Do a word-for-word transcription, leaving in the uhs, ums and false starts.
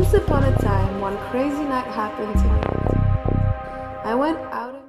Once upon a time, one crazy night happened to me. I went out of